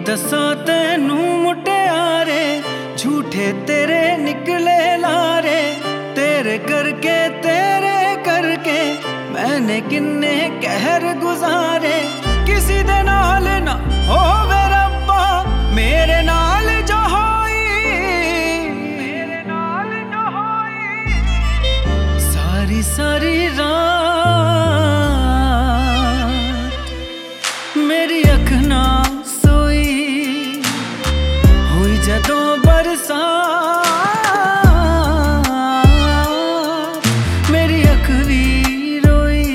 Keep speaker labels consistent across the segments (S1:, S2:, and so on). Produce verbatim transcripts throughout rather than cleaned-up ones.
S1: दसा तेनू मुटियारे, झूठे तेरे निकले लारे। तेरे करके तेरे करके मैंने किन्ने कहर गुजारे। किसी दे नाल ना होवे रब्बा मेरे नाल जो होई, मेरे नाल जो होई। सारी सारी रात मेरी अख ना सोई, हुई जदों बरसात मेरी अख भी रोई।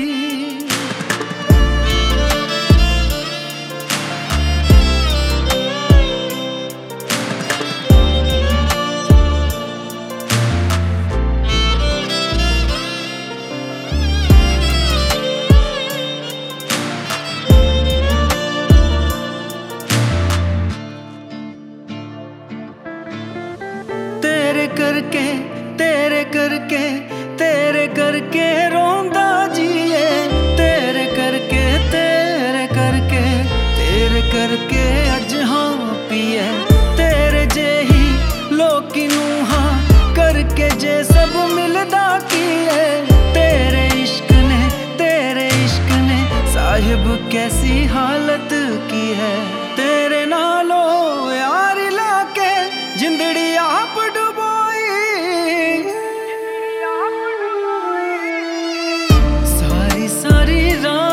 S1: तेरे करके तेरे करके तेरे करके रोंदा जिए। तेरे करके तेरे करके तेरे करके अज हाँ पिए। तेरे जेही लोकी नू हाँ करके जे सब मिलदा किए। तेरे इश्क ने तेरे इश्क ने साहिब कैसी हालत की है। तेरे नालो यार लाके जिंदड़ी आप डुबोई, सारी सारी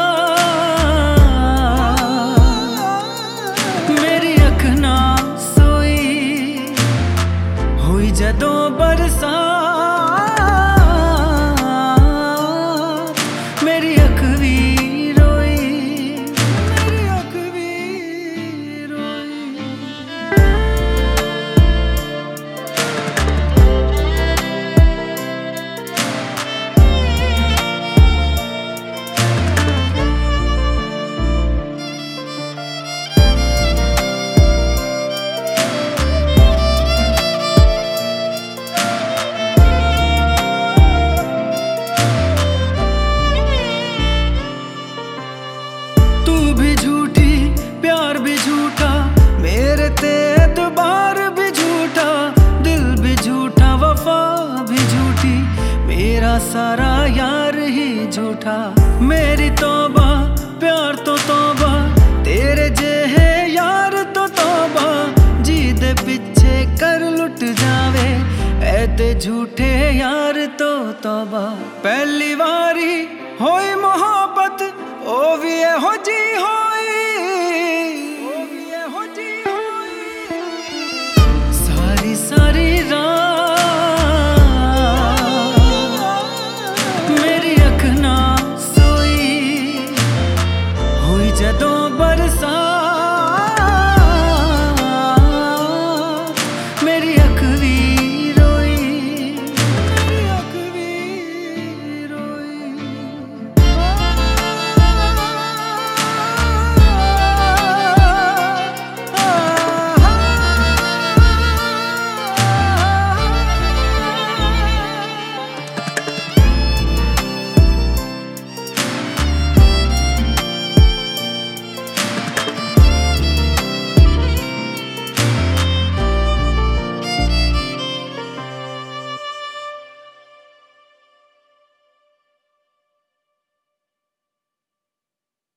S1: रात मेरी अख ना सोई, हुई जदों बरसात मेरी अख भी रोई, मेरी अख भी रोई। तू भी झूठी प्यार भी झूठा, मेरे ते एतबार भी झूठा। दिल भी झूठा वफा भी झूठी, मेरा सारा यार ही झूठा। मेरी तौबा प्यार तो तौबा, तेरे जे है यार तो तौबा। जी दे पिछे कर लुट जावे ऐते झूठे यार तो तौबा। पहली बारी होई मोहब्बत ओ भी हो जी हो।